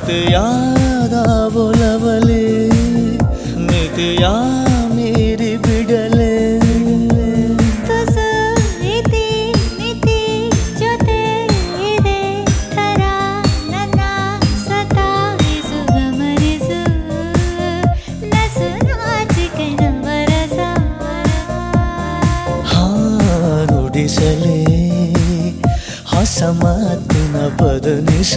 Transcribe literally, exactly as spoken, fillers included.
ಜೊತೆಯಾದ ಒಲವಲೆ ಮಿತಿಯ ಮೀರಿ ಬಿಡಲೆ ತುಸು ಇತಿ ಮಿತಿ ಜೊತೆ ಇದೆ ತರ ನನ್ನ ಸತಾಯಿಸು ಗಮನಿಸು ನಸು ನಾಚಿಕೆ ನವರಸ ಹಾಡುಡಿಸಲೇ ಹೊಸ ಮಾತಿನ ಬದನಿಸ